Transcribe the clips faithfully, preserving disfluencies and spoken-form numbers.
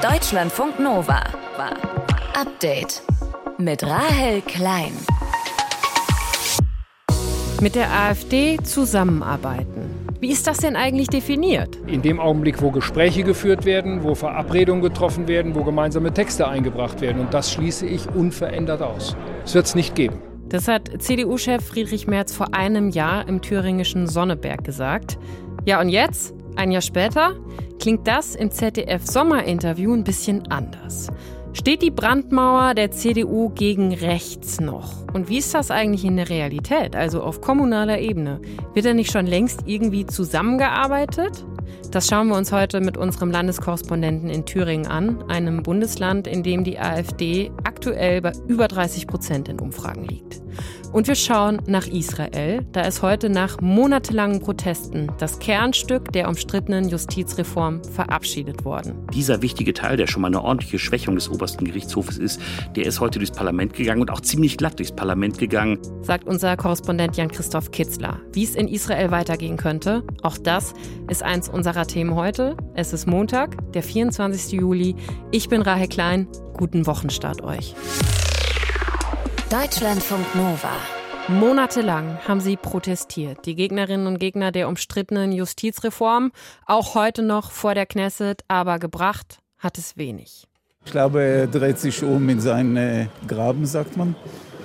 Deutschlandfunk Nova. Update mit Rahel Klein. Mit der AfD zusammenarbeiten. Wie ist das denn eigentlich definiert? In dem Augenblick, wo Gespräche geführt werden, wo Verabredungen getroffen werden, wo gemeinsame Texte eingebracht werden. Und das schließe ich unverändert aus. Es wird es nicht geben. Das hat C D U-Chef Friedrich Merz vor einem Jahr im thüringischen Sonneberg gesagt. Ja, und jetzt, ein Jahr später, klingt das im Z D F-Sommerinterview ein bisschen anders. Steht die Brandmauer der C D U gegen rechts noch? Und wie ist das eigentlich in der Realität, also auf kommunaler Ebene? Wird da nicht schon längst irgendwie zusammengearbeitet? Das schauen wir uns heute mit unserem Landeskorrespondenten in Thüringen an, einem Bundesland, in dem die AfD aktuell bei über dreißig Prozent in Umfragen liegt. Und wir schauen nach Israel. Da ist heute nach monatelangen Protesten das Kernstück der umstrittenen Justizreform verabschiedet worden. Dieser wichtige Teil, der schon mal eine ordentliche Schwächung des obersten Gerichtshofes ist, der ist heute durchs Parlament gegangen und auch ziemlich glatt durchs Parlament gegangen. Sagt unser Korrespondent Jan-Christoph Kitzler. Wie es in Israel weitergehen könnte, auch das ist eins unserer Themen heute. Es ist Montag, der vierundzwanzigsten Juli. Ich bin Rahel Klein. Guten Wochenstart euch. Deutschlandfunk Nova. Monatelang haben sie protestiert, die Gegnerinnen und Gegner der umstrittenen Justizreform, auch heute noch vor der Knesset, aber gebracht hat es wenig. Ich glaube, er dreht sich um in seinen äh, Graben, sagt man.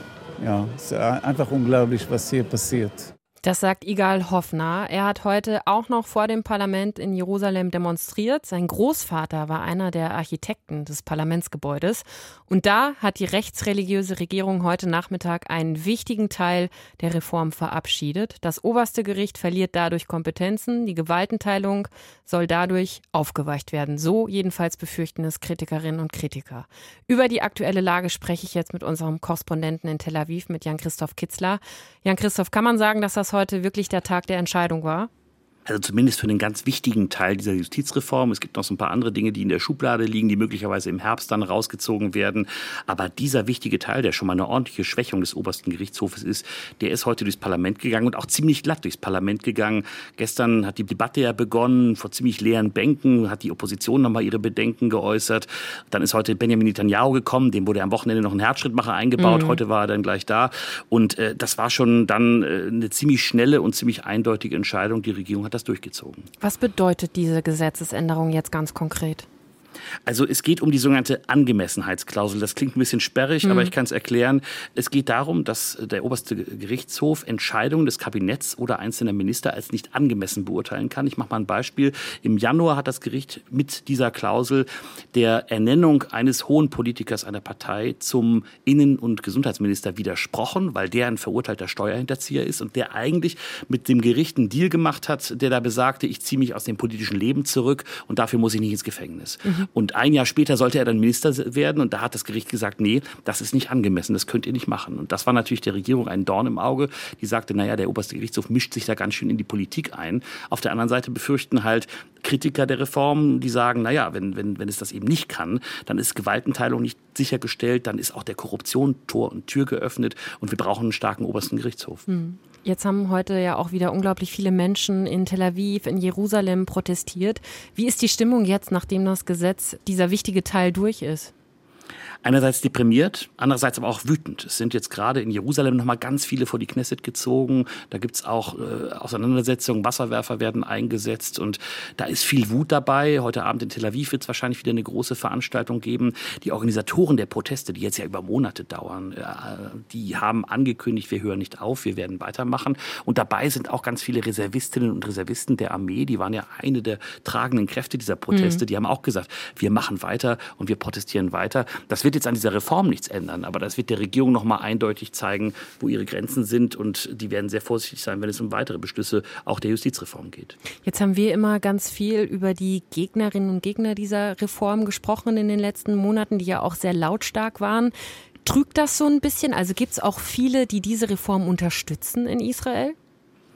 Ja, es ist einfach unglaublich, was hier passiert. Das sagt Igal Hofner. Er hat heute auch noch vor dem Parlament in Jerusalem demonstriert. Sein Großvater war einer der Architekten des Parlamentsgebäudes. Und da hat die rechtsreligiöse Regierung heute Nachmittag einen wichtigen Teil der Reform verabschiedet. Das oberste Gericht verliert dadurch Kompetenzen. Die Gewaltenteilung soll dadurch aufgeweicht werden. So jedenfalls befürchten es Kritikerinnen und Kritiker. Über die aktuelle Lage spreche ich jetzt mit unserem Korrespondenten in Tel Aviv, mit Jan-Christoph Kitzler. Jan-Christoph, kann man sagen, dass das heute wirklich der Tag der Entscheidung war? Also zumindest für einen ganz wichtigen Teil dieser Justizreform. Es gibt noch so ein paar andere Dinge, die in der Schublade liegen, die möglicherweise im Herbst dann rausgezogen werden. Aber dieser wichtige Teil, der schon mal eine ordentliche Schwächung des obersten Gerichtshofes ist, der ist heute durchs Parlament gegangen und auch ziemlich glatt durchs Parlament gegangen. Gestern hat die Debatte ja begonnen, vor ziemlich leeren Bänken, hat die Opposition nochmal ihre Bedenken geäußert. Dann ist heute Benjamin Netanyahu gekommen, dem wurde am Wochenende noch ein Herzschrittmacher eingebaut. Mhm. Heute war er dann gleich da. Und äh, das war schon dann äh, eine ziemlich schnelle und ziemlich eindeutige Entscheidung. Die Regierung hat das durchgezogen. Was bedeutet diese Gesetzesänderung jetzt ganz konkret? Also es geht um die sogenannte Angemessenheitsklausel. Das klingt ein bisschen sperrig, mhm. aber ich kann es erklären. Es geht darum, dass der oberste Gerichtshof Entscheidungen des Kabinetts oder einzelner Minister als nicht angemessen beurteilen kann. Ich mache mal ein Beispiel. Im Januar hat das Gericht mit dieser Klausel der Ernennung eines hohen Politikers einer Partei zum Innen- und Gesundheitsminister widersprochen, weil der ein verurteilter Steuerhinterzieher ist und der eigentlich mit dem Gericht einen Deal gemacht hat, der da besagte, ich ziehe mich aus dem politischen Leben zurück und dafür muss ich nicht ins Gefängnis. Mhm. Und ein Jahr später sollte er dann Minister werden und da hat das Gericht gesagt, nee, das ist nicht angemessen, das könnt ihr nicht machen. Und das war natürlich der Regierung ein Dorn im Auge. Die sagte, naja, der oberste Gerichtshof mischt sich da ganz schön in die Politik ein. Auf der anderen Seite befürchten halt Kritiker der Reform, die sagen, naja, wenn, wenn, wenn es das eben nicht kann, dann ist Gewaltenteilung nicht sichergestellt, dann ist auch der Korruption Tor und Tür geöffnet und wir brauchen einen starken obersten Gerichtshof. Hm. Jetzt haben heute ja auch wieder unglaublich viele Menschen in Tel Aviv, in Jerusalem protestiert. Wie ist die Stimmung jetzt, nachdem das Gesetz, dieser wichtige Teil durch ist? Einerseits deprimiert, andererseits aber auch wütend. Es sind jetzt gerade in Jerusalem noch mal ganz viele vor die Knesset gezogen. Da gibt's auch äh, Auseinandersetzungen, Wasserwerfer werden eingesetzt und da ist viel Wut dabei. Heute Abend in Tel Aviv wird es wahrscheinlich wieder eine große Veranstaltung geben. Die Organisatoren der Proteste, die jetzt ja über Monate dauern, äh, die haben angekündigt, wir hören nicht auf, wir werden weitermachen. Und dabei sind auch ganz viele Reservistinnen und Reservisten der Armee, die waren ja eine der tragenden Kräfte dieser Proteste. Mhm. Die haben auch gesagt, wir machen weiter und wir protestieren weiter. Das wird jetzt an dieser Reform nichts ändern, aber das wird der Regierung noch mal eindeutig zeigen, wo ihre Grenzen sind und die werden sehr vorsichtig sein, wenn es um weitere Beschlüsse auch der Justizreform geht. Jetzt haben wir immer ganz viel über die Gegnerinnen und Gegner dieser Reform gesprochen in den letzten Monaten, die ja auch sehr lautstark waren. Trügt das so ein bisschen? Also gibt es auch viele, die diese Reform unterstützen in Israel?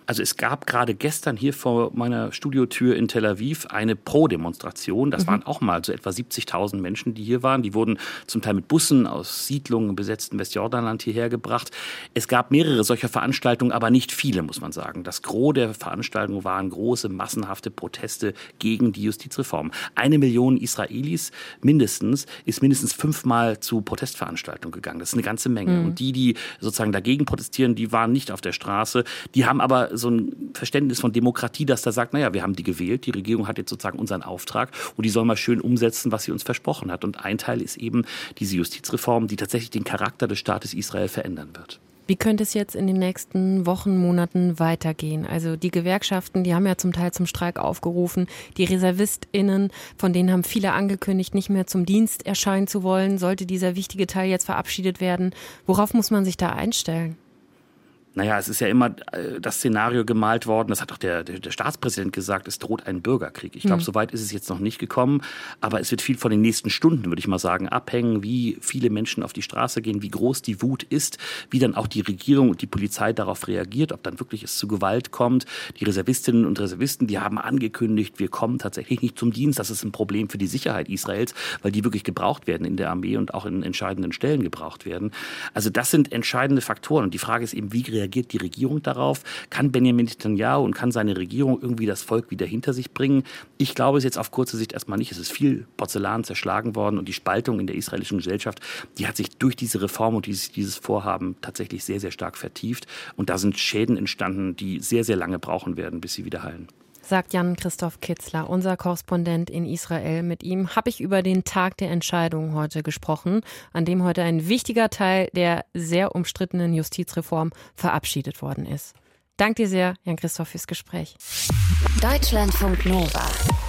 Also es gab gerade gestern hier vor meiner Studiotür in Tel Aviv eine Pro-Demonstration. Das mhm. waren auch mal so etwa siebzigtausend Menschen, die hier waren. Die wurden zum Teil mit Bussen aus Siedlungen im besetzten Westjordanland hierher gebracht. Es gab mehrere solcher Veranstaltungen, aber nicht viele, muss man sagen. Das Gros der Veranstaltungen waren große, massenhafte Proteste gegen die Justizreform. Eine Million Israelis mindestens ist mindestens fünfmal zu Protestveranstaltungen gegangen. Das ist eine ganze Menge. Mhm. Und die, die sozusagen dagegen protestieren, die waren nicht auf der Straße. Die haben aber so ein Verständnis von Demokratie, dass da sagt, naja, wir haben die gewählt, die Regierung hat jetzt sozusagen unseren Auftrag und die soll mal schön umsetzen, was sie uns versprochen hat. Und ein Teil ist eben diese Justizreform, die tatsächlich den Charakter des Staates Israel verändern wird. Wie könnte es jetzt in den nächsten Wochen, Monaten weitergehen? Also die Gewerkschaften, die haben ja zum Teil zum Streik aufgerufen. Die ReservistInnen, von denen haben viele angekündigt, nicht mehr zum Dienst erscheinen zu wollen. Sollte dieser wichtige Teil jetzt verabschiedet werden? Worauf muss man sich da einstellen? Naja, es ist ja immer das Szenario gemalt worden, das hat auch der, der, der Staatspräsident gesagt, es droht ein Bürgerkrieg. Ich glaube, mhm. so weit ist es jetzt noch nicht gekommen, aber es wird viel von den nächsten Stunden, würde ich mal sagen, abhängen, wie viele Menschen auf die Straße gehen, wie groß die Wut ist, wie dann auch die Regierung und die Polizei darauf reagiert, ob dann wirklich es zu Gewalt kommt. Die Reservistinnen und Reservisten, die haben angekündigt, wir kommen tatsächlich nicht zum Dienst. Das ist ein Problem für die Sicherheit Israels, weil die wirklich gebraucht werden in der Armee und auch in entscheidenden Stellen gebraucht werden. Also das sind entscheidende Faktoren und die Frage ist eben, wie reagiert Reagiert die Regierung darauf? Kann Benjamin Netanyahu und kann seine Regierung irgendwie das Volk wieder hinter sich bringen? Ich glaube es jetzt auf kurze Sicht erstmal nicht. Es ist viel Porzellan zerschlagen worden und die Spaltung in der israelischen Gesellschaft, die hat sich durch diese Reform und dieses, dieses Vorhaben tatsächlich sehr, sehr stark vertieft. Und da sind Schäden entstanden, die sehr, sehr lange brauchen werden, bis sie wieder heilen. Sagt Jan-Christoph Kitzler, unser Korrespondent in Israel. Mit ihm habe ich über den Tag der Entscheidung heute gesprochen, an dem heute ein wichtiger Teil der sehr umstrittenen Justizreform verabschiedet worden ist. Danke dir sehr, Jan-Christoph, fürs Gespräch. Deutschlandfunk Nova.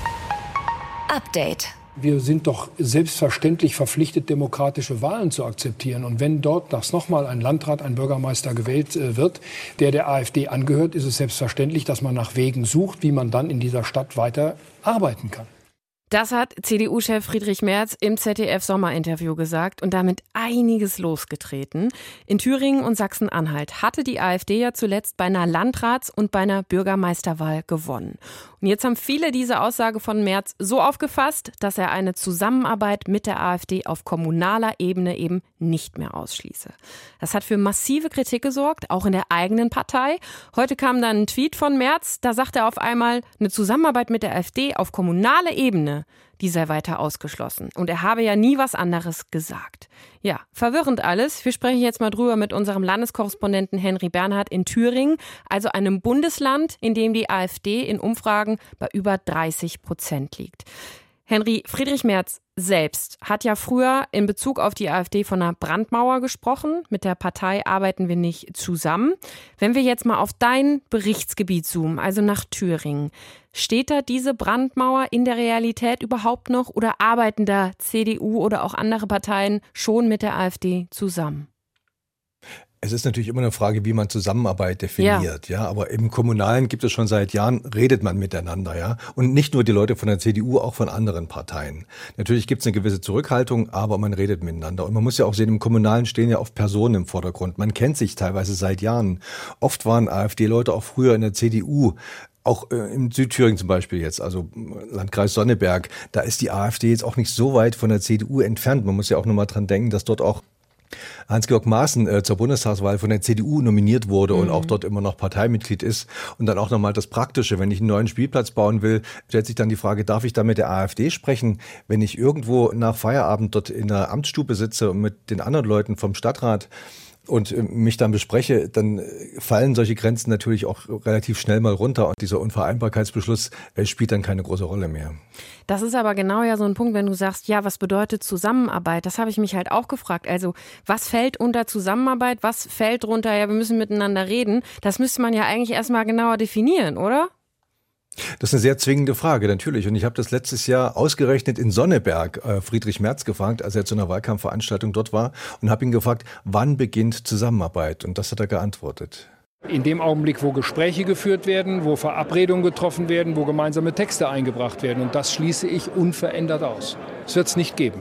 Update. Wir sind doch selbstverständlich verpflichtet, demokratische Wahlen zu akzeptieren. Und wenn dort das nochmal ein Landrat, ein Bürgermeister gewählt äh, wird, der der AfD angehört, ist es selbstverständlich, dass man nach Wegen sucht, wie man dann in dieser Stadt weiter arbeiten kann. Das hat C D U-Chef Friedrich Merz im Z D F-Sommerinterview gesagt und damit einiges losgetreten. In Thüringen und Sachsen-Anhalt hatte die AfD ja zuletzt bei einer Landrats- und bei einer Bürgermeisterwahl gewonnen. Und jetzt haben viele diese Aussage von Merz so aufgefasst, dass er eine Zusammenarbeit mit der AfD auf kommunaler Ebene eben nicht mehr ausschließe. Das hat für massive Kritik gesorgt, auch in der eigenen Partei. Heute kam dann ein Tweet von Merz, da sagt er auf einmal, eine Zusammenarbeit mit der AfD auf kommunaler Ebene, die sei weiter ausgeschlossen. Und er habe ja nie was anderes gesagt. Ja, verwirrend alles. Wir sprechen jetzt mal drüber mit unserem Landeskorrespondenten Henry Bernhard in Thüringen, also einem Bundesland, in dem die AfD in Umfragen bei über dreißig Prozent liegt. Henry, Friedrich Merz selbst hat ja früher in Bezug auf die AfD von einer Brandmauer gesprochen. Mit der Partei arbeiten wir nicht zusammen. Wenn wir jetzt mal auf dein Berichtsgebiet zoomen, also nach Thüringen, steht da diese Brandmauer in der Realität überhaupt noch oder arbeiten da C D U oder auch andere Parteien schon mit der AfD zusammen? Es ist natürlich immer eine Frage, wie man Zusammenarbeit definiert, ja. ja. Aber im Kommunalen gibt es schon seit Jahren, redet man miteinander, ja. Und nicht nur die Leute von der C D U, auch von anderen Parteien. Natürlich gibt es eine gewisse Zurückhaltung, aber man redet miteinander. Und man muss ja auch sehen, im Kommunalen stehen ja oft Personen im Vordergrund. Man kennt sich teilweise seit Jahren. Oft waren AfD-Leute auch früher in der C D U. Auch äh, im Südthüringen zum Beispiel jetzt, also Landkreis Sonneberg, da ist die AfD jetzt auch nicht so weit von der C D U entfernt. Man muss ja auch nur mal dran denken, dass dort auch Hans-Georg Maaßen äh, zur Bundestagswahl von der C D U nominiert wurde mhm. und auch dort immer noch Parteimitglied ist. Und dann auch nochmal das Praktische, wenn ich einen neuen Spielplatz bauen will, stellt sich dann die Frage, darf ich da mit der AfD sprechen? Wenn ich irgendwo nach Feierabend dort in der Amtsstube sitze und mit den anderen Leuten vom Stadtrat und mich dann bespreche, dann fallen solche Grenzen natürlich auch relativ schnell mal runter und dieser Unvereinbarkeitsbeschluss spielt dann keine große Rolle mehr. Das ist aber genau ja so ein Punkt, wenn du sagst, ja, was bedeutet Zusammenarbeit? Das habe ich mich halt auch gefragt. Also was fällt unter Zusammenarbeit? Was fällt drunter? Ja, wir müssen miteinander reden. Das müsste man ja eigentlich erstmal genauer definieren, oder? Das ist eine sehr zwingende Frage, natürlich. Und ich habe das letztes Jahr ausgerechnet in Sonneberg äh, Friedrich Merz gefragt, als er zu einer Wahlkampfveranstaltung dort war und habe ihn gefragt, wann beginnt Zusammenarbeit? Und das hat er geantwortet. In dem Augenblick, wo Gespräche geführt werden, wo Verabredungen getroffen werden, wo gemeinsame Texte eingebracht werden. Und das schließe ich unverändert aus. Es wird es nicht geben.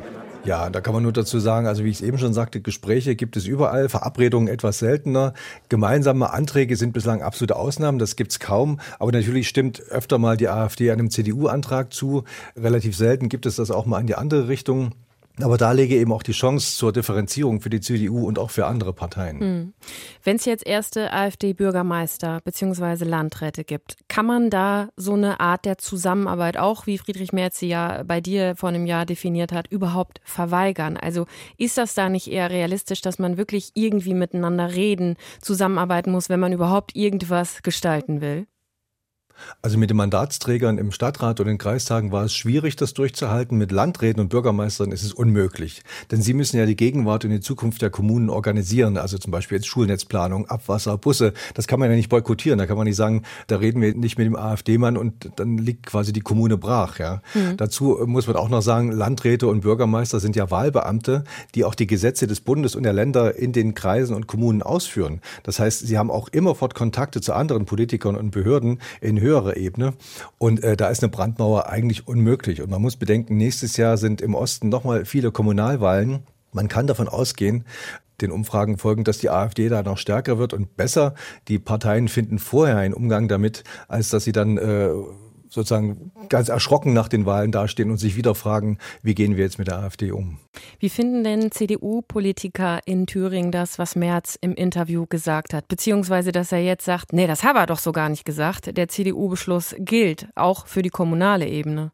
Ja, da kann man nur dazu sagen, also wie ich es eben schon sagte, Gespräche gibt es überall, Verabredungen etwas seltener. Gemeinsame Anträge sind bislang absolute Ausnahmen, das gibt's kaum. Aber natürlich stimmt öfter mal die AfD einem C D U-Antrag zu. Relativ selten gibt es das auch mal in die andere Richtung. Aber da lege eben auch die Chance zur Differenzierung für die C D U und auch für andere Parteien. Hm. Wenn es jetzt erste AfD-Bürgermeister bzw. Landräte gibt, kann man da so eine Art der Zusammenarbeit, auch wie Friedrich Merz sie ja bei dir vor einem Jahr definiert hat, überhaupt verweigern? Also ist das da nicht eher realistisch, dass man wirklich irgendwie miteinander reden, zusammenarbeiten muss, wenn man überhaupt irgendwas gestalten will? Also mit den Mandatsträgern im Stadtrat und in Kreistagen war es schwierig, das durchzuhalten. Mit Landräten und Bürgermeistern ist es unmöglich. Denn sie müssen ja die Gegenwart und die Zukunft der Kommunen organisieren. Also zum Beispiel jetzt Schulnetzplanung, Abwasser, Busse. Das kann man ja nicht boykottieren. Da kann man nicht sagen, da reden wir nicht mit dem AfD-Mann und dann liegt quasi die Kommune brach. Ja. Mhm. Dazu muss man auch noch sagen, Landräte und Bürgermeister sind ja Wahlbeamte, die auch die Gesetze des Bundes und der Länder in den Kreisen und Kommunen ausführen. Das heißt, sie haben auch immerfort Kontakte zu anderen Politikern und Behörden in höhere Ebene. Und äh, da ist eine Brandmauer eigentlich unmöglich. Und man muss bedenken, nächstes Jahr sind im Osten nochmal viele Kommunalwahlen. Man kann davon ausgehen, den Umfragen folgend, dass die AfD da noch stärker wird und besser. Die Parteien finden vorher einen Umgang damit, als dass sie dann äh, sozusagen ganz erschrocken nach den Wahlen dastehen und sich wieder fragen, wie gehen wir jetzt mit der AfD um? Wie finden denn C D U-Politiker in Thüringen das, was Merz im Interview gesagt hat? Beziehungsweise, dass er jetzt sagt, nee, das hat er doch so gar nicht gesagt. Der C D U-Beschluss gilt, auch für die kommunale Ebene.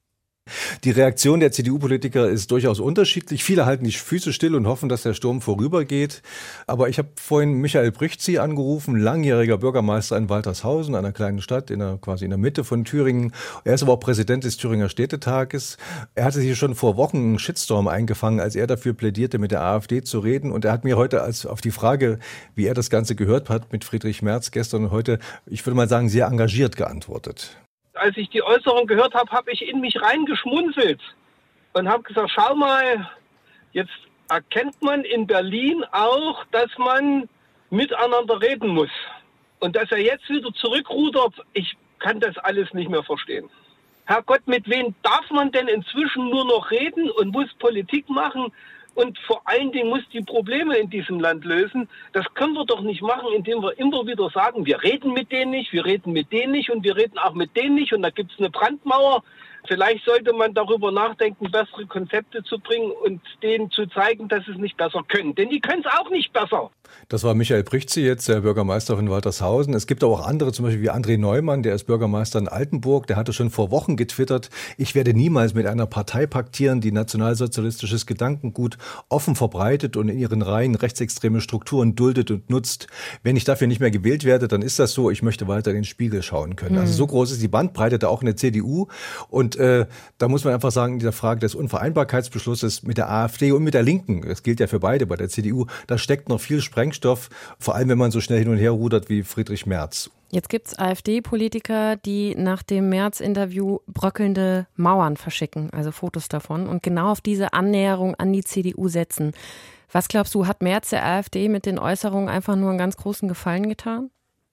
Die Reaktion der C D U-Politiker ist durchaus unterschiedlich. Viele halten die Füße still und hoffen, dass der Sturm vorübergeht. Aber ich habe vorhin Michael Brüchzi angerufen, langjähriger Bürgermeister in Waltershausen, einer kleinen Stadt in der, quasi in der Mitte von Thüringen. Er ist aber auch Präsident des Thüringer Städtetages. Er hatte sich schon vor Wochen einen Shitstorm eingefangen, als er dafür plädierte, mit der AfD zu reden. Und er hat mir heute als auf die Frage, wie er das Ganze gehört hat mit Friedrich Merz gestern und heute, ich würde mal sagen, sehr engagiert geantwortet. Als ich die Äußerung gehört habe, habe ich in mich reingeschmunzelt und habe gesagt, schau mal, jetzt erkennt man in Berlin auch, dass man miteinander reden muss. Und dass er jetzt wieder zurückrudert, ich kann das alles nicht mehr verstehen. Herrgott, mit wem darf man denn inzwischen nur noch reden und muss Politik machen? Und vor allen Dingen muss die Probleme in diesem Land lösen. Das können wir doch nicht machen, indem wir immer wieder sagen, wir reden mit denen nicht, wir reden mit denen nicht und wir reden auch mit denen nicht. Und da gibt es eine Brandmauer. Vielleicht sollte man darüber nachdenken, bessere Konzepte zu bringen und denen zu zeigen, dass sie es nicht besser können. Denn die können es auch nicht besser. Das war Michael Brüchzi, jetzt der Bürgermeister von Waltershausen. Es gibt aber auch andere, zum Beispiel wie André Neumann, der ist Bürgermeister in Altenburg. Der hatte schon vor Wochen getwittert, ich werde niemals mit einer Partei paktieren, die nationalsozialistisches Gedankengut offen verbreitet und in ihren Reihen rechtsextreme Strukturen duldet und nutzt. Wenn ich dafür nicht mehr gewählt werde, dann ist das so. Ich möchte weiter in den Spiegel schauen können. Mhm. Also so groß ist die Bandbreite da auch in der C D U. Und äh, da muss man einfach sagen, in dieser Frage des Unvereinbarkeitsbeschlusses mit der AfD und mit der Linken, das gilt ja für beide bei der C D U, da steckt noch viel Sprengstoff, vor allem wenn man so schnell hin und her rudert wie Friedrich Merz. Jetzt gibt es AfD-Politiker, die nach dem Merz-Interview bröckelnde Mauern verschicken, also Fotos davon, und genau auf diese Annäherung an die C D U setzen. Was glaubst du, hat Merz der AfD mit den Äußerungen einfach nur einen ganz großen Gefallen getan?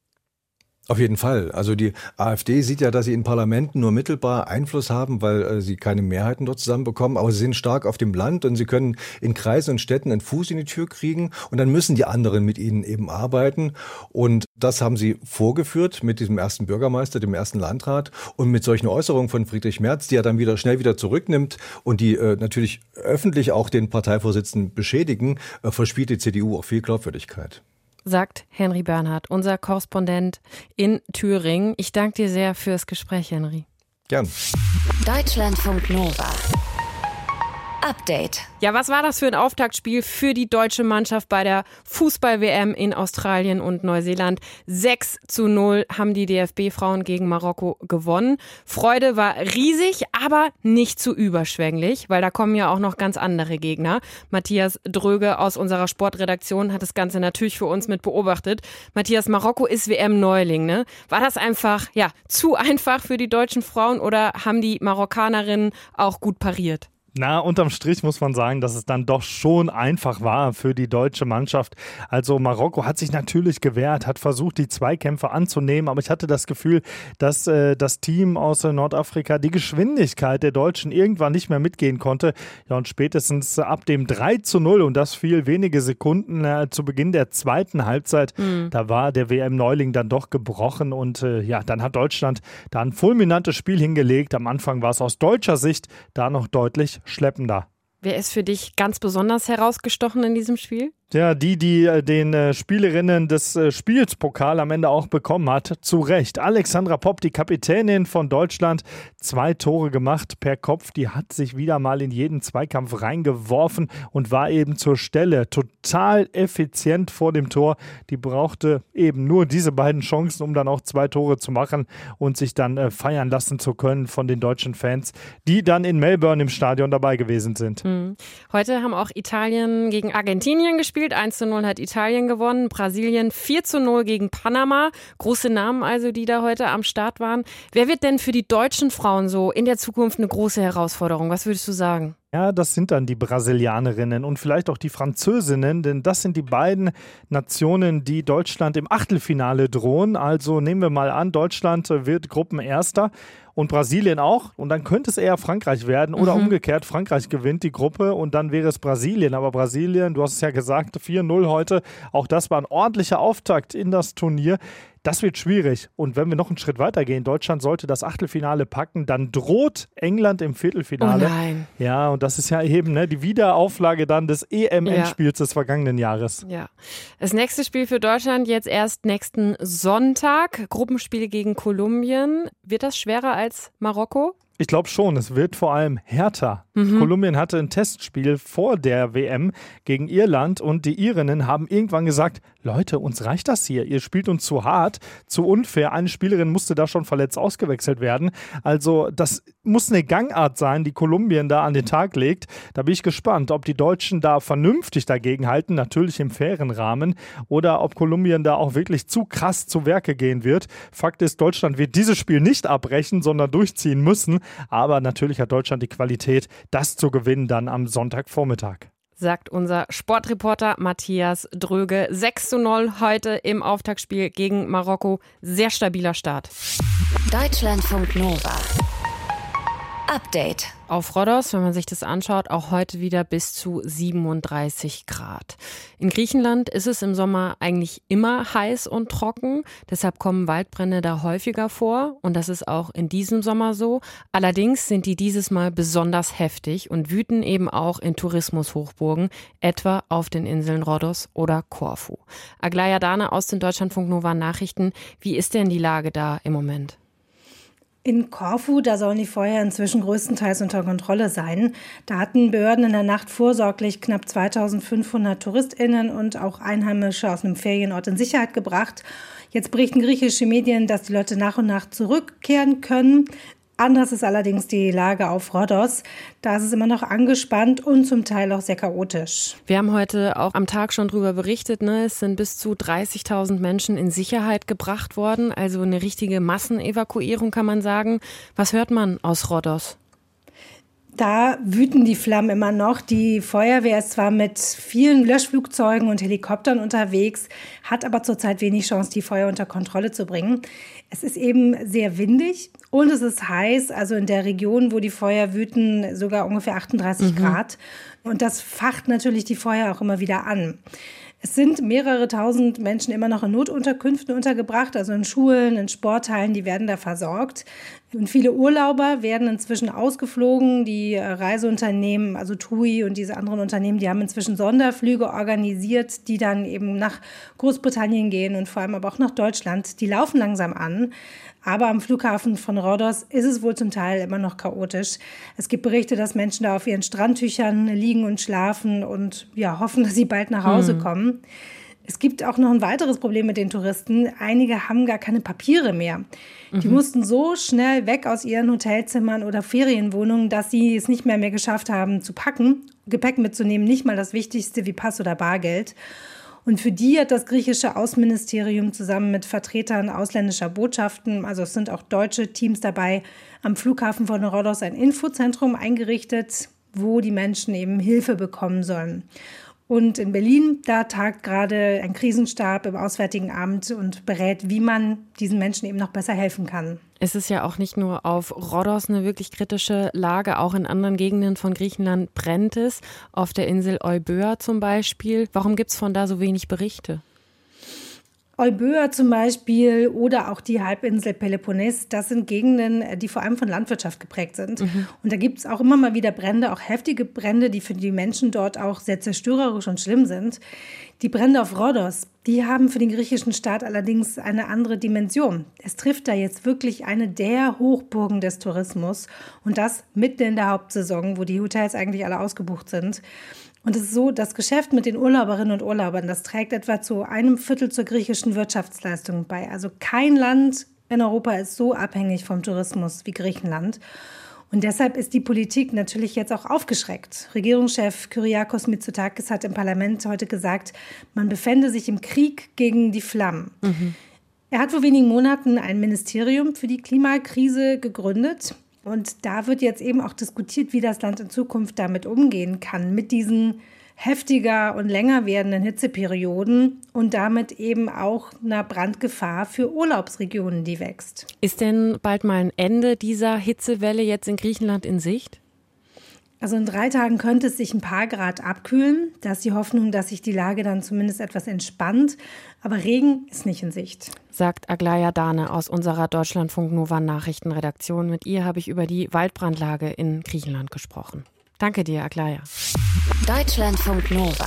Auf jeden Fall. Also die AfD sieht ja, dass sie in Parlamenten nur mittelbar Einfluss haben, weil äh, sie keine Mehrheiten dort zusammenbekommen. Aber sie sind stark auf dem Land und sie können in Kreisen und Städten einen Fuß in die Tür kriegen. Und dann müssen die anderen mit ihnen eben arbeiten. Und das haben sie vorgeführt mit diesem ersten Bürgermeister, dem ersten Landrat. Und mit solchen Äußerungen von Friedrich Merz, die er dann wieder schnell wieder zurücknimmt und die äh, natürlich öffentlich auch den Parteivorsitzenden beschädigen, äh, verspielt die C D U auch viel Glaubwürdigkeit. Sagt Henry Bernhard, unser Korrespondent in Thüringen. Ich danke dir sehr fürs Gespräch, Henry. Gern. Deutschlandfunk Nova. Update. Ja, was war das für ein Auftaktspiel für die deutsche Mannschaft bei der Fußball-W M in Australien und Neuseeland? sechs zu null haben die D F B-Frauen gegen Marokko gewonnen. Freude war riesig, aber nicht zu überschwänglich, weil da kommen ja auch noch ganz andere Gegner. Matthias Dröge aus unserer Sportredaktion hat das Ganze natürlich für uns mit beobachtet. Matthias, Marokko ist W M-Neuling, ne? War das einfach, ja, zu einfach für die deutschen Frauen oder haben die Marokkanerinnen auch gut pariert? Na, unterm Strich muss man sagen, dass es dann doch schon einfach war für die deutsche Mannschaft. Also Marokko hat sich natürlich gewehrt, hat versucht, die Zweikämpfe anzunehmen, aber ich hatte das Gefühl, dass äh, das Team aus äh, Nordafrika die Geschwindigkeit der Deutschen irgendwann nicht mehr mitgehen konnte. Ja, und spätestens ab dem drei zu null, und das fiel wenige Sekunden äh, zu Beginn der zweiten Halbzeit, mhm. da war der W M-Neuling dann doch gebrochen und äh, ja, dann hat Deutschland da ein fulminantes Spiel hingelegt. Am Anfang war es aus deutscher Sicht da noch deutlich schleppender. Wer ist für dich ganz besonders herausgestochen in diesem Spiel? Ja, die, die äh, den äh, Spielerinnen des äh, Spiels Pokal am Ende auch bekommen hat, zu Recht. Alexandra Popp, die Kapitänin von Deutschland, zwei Tore gemacht per Kopf. Die hat sich wieder mal in jeden Zweikampf reingeworfen und war eben zur Stelle. Total effizient vor dem Tor. Die brauchte eben nur diese beiden Chancen, um dann auch zwei Tore zu machen und sich dann äh, feiern lassen zu können von den deutschen Fans, die dann in Melbourne im Stadion dabei gewesen sind. Mhm. Heute haben auch Italien gegen Argentinien gespielt. eins zu null hat Italien gewonnen, Brasilien vier zu null gegen Panama. Große Namen also, die da heute am Start waren. Wer wird denn für die deutschen Frauen so in der Zukunft eine große Herausforderung? Was würdest du sagen? Ja, das sind dann die Brasilianerinnen und vielleicht auch die Französinnen, denn das sind die beiden Nationen, die Deutschland im Achtelfinale drohen. Also nehmen wir mal an, Deutschland wird Gruppenerster und Brasilien auch. Und dann könnte es eher Frankreich werden oder mhm. umgekehrt, Frankreich gewinnt die Gruppe und dann wäre es Brasilien. Aber Brasilien, du hast es ja gesagt, vier null heute, auch das war ein ordentlicher Auftakt in das Turnier. Das wird schwierig. Und wenn wir noch einen Schritt weiter gehen, Deutschland sollte das Achtelfinale packen, dann droht England im Viertelfinale. Oh nein. Ja, und das ist ja eben ne, die Wiederauflage dann des E M-Endspiels ja. des vergangenen Jahres. Ja. Das nächste Spiel für Deutschland jetzt erst nächsten Sonntag. Gruppenspiel gegen Kolumbien. Wird das schwerer als Marokko? Ich glaube schon, es wird vor allem härter. Mhm. Kolumbien hatte ein Testspiel vor der W M gegen Irland und die Irinnen haben irgendwann gesagt, Leute, uns reicht das hier, ihr spielt uns zu hart, zu unfair. Eine Spielerin musste da schon verletzt ausgewechselt werden. Also das muss eine Gangart sein, die Kolumbien da an den Tag legt. Da bin ich gespannt, ob die Deutschen da vernünftig dagegen halten, natürlich im fairen Rahmen, oder ob Kolumbien da auch wirklich zu krass zu Werke gehen wird. Fakt ist, Deutschland wird dieses Spiel nicht abbrechen, sondern durchziehen müssen. Aber natürlich hat Deutschland die Qualität, das zu gewinnen dann am Sonntagvormittag. Sagt unser Sportreporter Matthias Dröge. sechs zu null heute im Auftaktspiel gegen Marokko. Sehr stabiler Start. Deutschlandfunk Nova. Update. Auf Rhodos, wenn man sich das anschaut, auch heute wieder bis zu siebenunddreißig Grad. In Griechenland ist es im Sommer eigentlich immer heiß und trocken. Deshalb kommen Waldbrände da häufiger vor. Und das ist auch in diesem Sommer so. Allerdings sind die dieses Mal besonders heftig und wüten eben auch in Tourismushochburgen, etwa auf den Inseln Rhodos oder Korfu. Aglaya Dane aus den Deutschlandfunk Nova Nachrichten. Wie ist denn die Lage da im Moment? In Korfu, da sollen die Feuer inzwischen größtenteils unter Kontrolle sein. Da hatten Behörden in der Nacht vorsorglich knapp zweitausendfünfhundert TouristInnen und auch Einheimische aus einem Ferienort in Sicherheit gebracht. Jetzt berichten griechische Medien, dass die Leute nach und nach zurückkehren können. Anders ist allerdings die Lage auf Rhodos. Da ist es immer noch angespannt und zum Teil auch sehr chaotisch. Wir haben heute auch am Tag schon drüber berichtet, ne? Es sind bis zu dreißigtausend Menschen in Sicherheit gebracht worden. Also eine richtige Massenevakuierung, kann man sagen. Was hört man aus Rhodos? Da wüten die Flammen immer noch. Die Feuerwehr ist zwar mit vielen Löschflugzeugen und Helikoptern unterwegs, hat aber zurzeit wenig Chance, die Feuer unter Kontrolle zu bringen. Es ist eben sehr windig und es ist heiß, also in der Region, wo die Feuer wüten, sogar ungefähr achtunddreißig mhm. Grad. Und das facht natürlich die Feuer auch immer wieder an. Es sind mehrere tausend Menschen immer noch in Notunterkünften untergebracht, also in Schulen, in Sporthallen, die werden da versorgt. Und viele Urlauber werden inzwischen ausgeflogen. Die Reiseunternehmen, also T U I und diese anderen Unternehmen, die haben inzwischen Sonderflüge organisiert, die dann eben nach Großbritannien gehen und vor allem aber auch nach Deutschland. Die laufen langsam an. Aber am Flughafen von Rhodos ist es wohl zum Teil immer noch chaotisch. Es gibt Berichte, dass Menschen da auf ihren Strandtüchern liegen und schlafen und ja, hoffen, dass sie bald nach Hause mhm. kommen. Es gibt auch noch ein weiteres Problem mit den Touristen. Einige haben gar keine Papiere mehr. Mhm. Die mussten so schnell weg aus ihren Hotelzimmern oder Ferienwohnungen, dass sie es nicht mehr mehr geschafft haben zu packen, Gepäck mitzunehmen, nicht mal das Wichtigste wie Pass oder Bargeld. Und für die hat das griechische Außenministerium zusammen mit Vertretern ausländischer Botschaften, also es sind auch deutsche Teams dabei, am Flughafen von Rhodos ein Infozentrum eingerichtet. wo die Menschen eben Hilfe bekommen sollen. Und in Berlin, da tagt gerade ein Krisenstab im Auswärtigen Amt und berät, wie man diesen Menschen eben noch besser helfen kann. Es ist ja auch nicht nur auf Rhodos eine wirklich kritische Lage, auch in anderen Gegenden von Griechenland brennt es, auf der Insel Euböa zum Beispiel. Warum gibt es von da so wenig Berichte? Euböa zum Beispiel oder auch die Halbinsel Peloponnes, das sind Gegenden, die vor allem von Landwirtschaft geprägt sind. Mhm. Und da gibt es auch immer mal wieder Brände, auch heftige Brände, die für die Menschen dort auch sehr zerstörerisch und schlimm sind. Die Brände auf Rhodos, die haben für den griechischen Staat allerdings eine andere Dimension. Es trifft da jetzt wirklich eine der Hochburgen des Tourismus und das mitten in der Hauptsaison, wo die Hotels eigentlich alle ausgebucht sind. Und es ist so, das Geschäft mit den Urlauberinnen und Urlaubern, das trägt etwa zu einem Viertel zur griechischen Wirtschaftsleistung bei. Also kein Land in Europa ist so abhängig vom Tourismus wie Griechenland. Und deshalb ist die Politik natürlich jetzt auch aufgeschreckt. Regierungschef Kyriakos Mitsotakis hat im Parlament heute gesagt, man befände sich im Krieg gegen die Flammen. Mhm. Er hat vor wenigen Monaten ein Ministerium für die Klimakrise gegründet. Und da wird jetzt eben auch diskutiert, wie das Land in Zukunft damit umgehen kann, mit diesen heftiger und länger werdenden Hitzeperioden und damit eben auch einer Brandgefahr für Urlaubsregionen, die wächst. Ist denn bald mal ein Ende dieser Hitzewelle jetzt in Griechenland in Sicht? Also in drei Tagen könnte es sich ein paar Grad abkühlen. Da ist die Hoffnung, dass sich die Lage dann zumindest etwas entspannt. Aber Regen ist nicht in Sicht. Sagt Aglaya Dane aus unserer Deutschlandfunk Nova Nachrichtenredaktion. Mit ihr habe ich über die Waldbrandlage in Griechenland gesprochen. Danke dir, Aglaya. Deutschlandfunk Nova.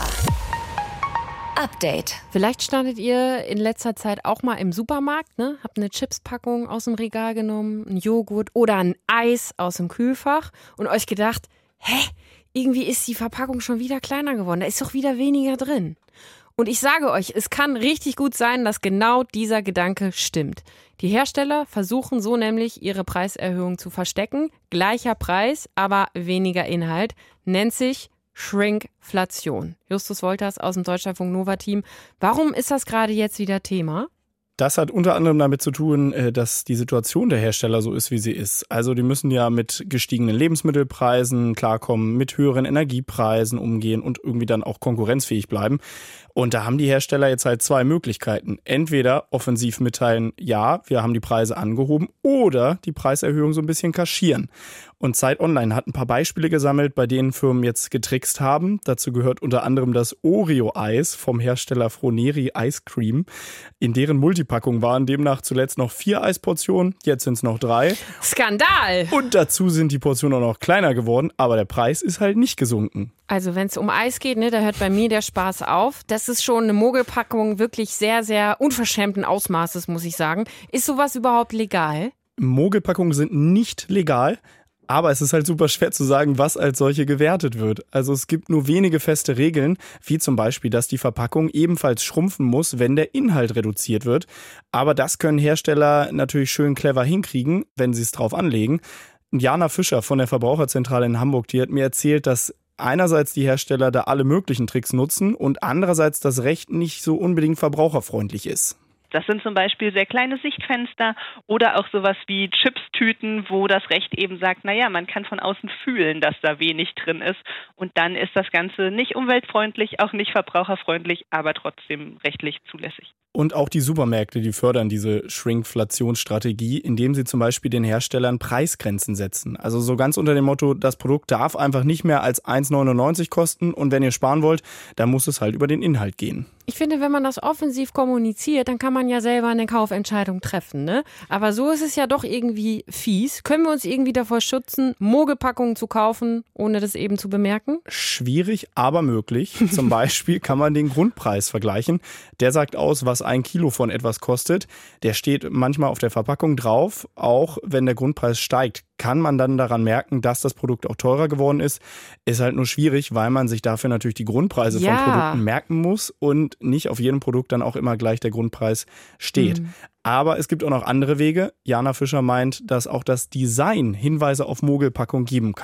Update. Vielleicht standet ihr in letzter Zeit auch mal im Supermarkt, ne? Habt eine Chipspackung aus dem Regal genommen, einen Joghurt oder ein Eis aus dem Kühlfach und euch gedacht, hä, irgendwie ist die Verpackung schon wieder kleiner geworden, da ist doch wieder weniger drin. Und ich sage euch, es kann richtig gut sein, dass genau dieser Gedanke stimmt. Die Hersteller versuchen so nämlich, ihre Preiserhöhung zu verstecken. Gleicher Preis, aber weniger Inhalt. Nennt sich Shrinkflation. Justus Wolters aus dem Deutschlandfunk Nova-Team. Warum ist das gerade jetzt wieder Thema? Das hat unter anderem damit zu tun, dass die Situation der Hersteller so ist, wie sie ist. Also die müssen ja mit gestiegenen Lebensmittelpreisen klarkommen, mit höheren Energiepreisen umgehen und irgendwie dann auch konkurrenzfähig bleiben. Und da haben die Hersteller jetzt halt zwei Möglichkeiten. Entweder offensiv mitteilen, ja, wir haben die Preise angehoben, oder die Preiserhöhung so ein bisschen kaschieren. Und Zeit Online hat ein paar Beispiele gesammelt, bei denen Firmen jetzt getrickst haben. Dazu gehört unter anderem das Oreo-Eis vom Hersteller Froneri Ice Cream. In deren Multipackung waren demnach zuletzt noch vier Eisportionen, jetzt sind es noch drei. Skandal! Und dazu sind die Portionen auch noch kleiner geworden, aber der Preis ist halt nicht gesunken. Also wenn es um Eis geht, ne, da hört bei mir der Spaß auf. Das ist schon eine Mogelpackung wirklich sehr, sehr unverschämten Ausmaßes, muss ich sagen. Ist sowas überhaupt legal? Mogelpackungen sind nicht legal. Aber es ist halt super schwer zu sagen, was als solche gewertet wird. Also es gibt nur wenige feste Regeln, wie zum Beispiel, dass die Verpackung ebenfalls schrumpfen muss, wenn der Inhalt reduziert wird. Aber das können Hersteller natürlich schön clever hinkriegen, wenn sie es drauf anlegen. Jana Fischer von der Verbraucherzentrale in Hamburg, die hat mir erzählt, dass einerseits die Hersteller da alle möglichen Tricks nutzen und andererseits das Recht nicht so unbedingt verbraucherfreundlich ist. Das sind zum Beispiel sehr kleine Sichtfenster oder auch sowas wie Chipstüten, wo das Recht eben sagt, naja, man kann von außen fühlen, dass da wenig drin ist. Und dann ist das Ganze nicht umweltfreundlich, auch nicht verbraucherfreundlich, aber trotzdem rechtlich zulässig. Und auch die Supermärkte, die fördern diese Shrinkflationsstrategie, indem sie zum Beispiel den Herstellern Preisgrenzen setzen. Also so ganz unter dem Motto, das Produkt darf einfach nicht mehr als eins neunundneunzig kosten und wenn ihr sparen wollt, dann muss es halt über den Inhalt gehen. Ich finde, wenn man das offensiv kommuniziert, dann kann man ja selber eine Kaufentscheidung treffen, ne? Aber so ist es ja doch irgendwie fies. Können wir uns irgendwie davor schützen, Mogelpackungen zu kaufen, ohne das eben zu bemerken? Schwierig, aber möglich. Zum Beispiel kann man den Grundpreis vergleichen. Der sagt aus, was ein Kilo von etwas kostet. Der steht manchmal auf der Verpackung drauf. Auch wenn der Grundpreis steigt, kann man dann daran merken, dass das Produkt auch teurer geworden ist. Ist halt nur schwierig, weil man sich dafür natürlich die Grundpreise ja. von Produkten merken muss und nicht auf jedem Produkt dann auch immer gleich der Grundpreis steht. Mhm. Aber es gibt auch noch andere Wege. Jana Fischer meint, dass auch das Design Hinweise auf Mogelpackung geben kann.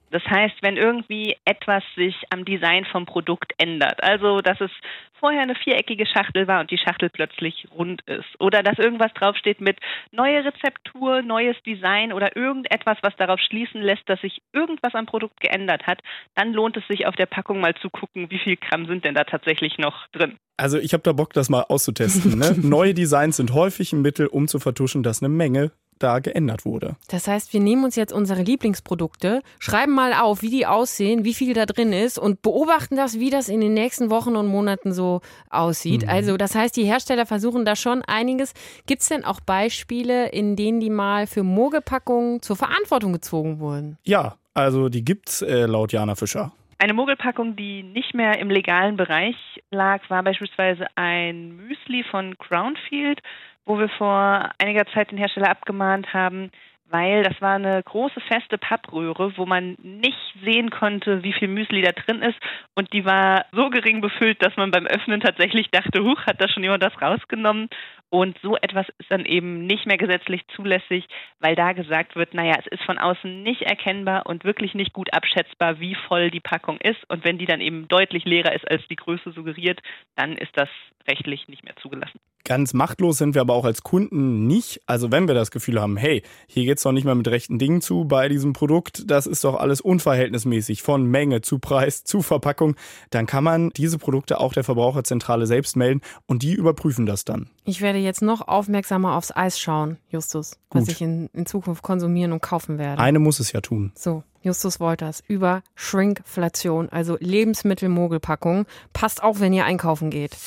Das heißt, wenn irgendwie etwas sich am Design vom Produkt ändert, also dass es vorher eine viereckige Schachtel war und die Schachtel plötzlich rund ist, oder dass irgendwas draufsteht mit neue Rezeptur, neues Design oder irgendetwas, was darauf schließen lässt, dass sich irgendwas am Produkt geändert hat, dann lohnt es sich auf der Packung mal zu gucken, wie viel Gramm sind denn da tatsächlich noch drin. Also ich habe da Bock, das mal auszutesten. Ne? Neue Designs sind häufig ein Mittel, um zu vertuschen, dass eine Menge da geändert wurde. Das heißt, wir nehmen uns jetzt unsere Lieblingsprodukte, schreiben mal auf, wie die aussehen, wie viel da drin ist und beobachten das, wie das in den nächsten Wochen und Monaten so aussieht. Mhm. Also das heißt, die Hersteller versuchen da schon einiges. Gibt es denn auch Beispiele, in denen die mal für Mogelpackungen zur Verantwortung gezogen wurden? Ja, also die gibt's äh, laut Jana Fischer. Eine Mogelpackung, die nicht mehr im legalen Bereich lag, war beispielsweise ein Müsli von Crownfield, wo wir vor einiger Zeit den Hersteller abgemahnt haben, weil das war eine große, feste Pappröhre, wo man nicht sehen konnte, wie viel Müsli da drin ist. Und die war so gering befüllt, dass man beim Öffnen tatsächlich dachte, huch, hat da schon jemand das rausgenommen? Und so etwas ist dann eben nicht mehr gesetzlich zulässig, weil da gesagt wird, naja, es ist von außen nicht erkennbar und wirklich nicht gut abschätzbar, wie voll die Packung ist. Und wenn die dann eben deutlich leerer ist, als die Größe suggeriert, dann ist das rechtlich nicht mehr zugelassen. Ganz machtlos sind wir aber auch als Kunden nicht. Also wenn wir das Gefühl haben, hey, hier geht's doch nicht mehr mit rechten Dingen zu bei diesem Produkt, das ist doch alles unverhältnismäßig von Menge zu Preis zu Verpackung, dann kann man diese Produkte auch der Verbraucherzentrale selbst melden und die überprüfen das dann. Ich werde jetzt noch aufmerksamer aufs Eis schauen, Justus, Gut. was ich in, in Zukunft konsumieren und kaufen werde. Eine muss es ja tun. So, Justus Wolters über Shrinkflation, also Lebensmittelmogelpackungen. Passt auf, wenn ihr einkaufen geht.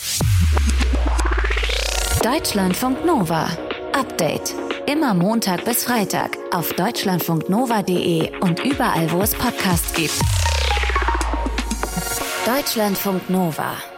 Deutschlandfunk Nova. Update. Immer Montag bis Freitag auf deutschlandfunknova punkt de und überall, wo es Podcasts gibt. Deutschlandfunk Nova.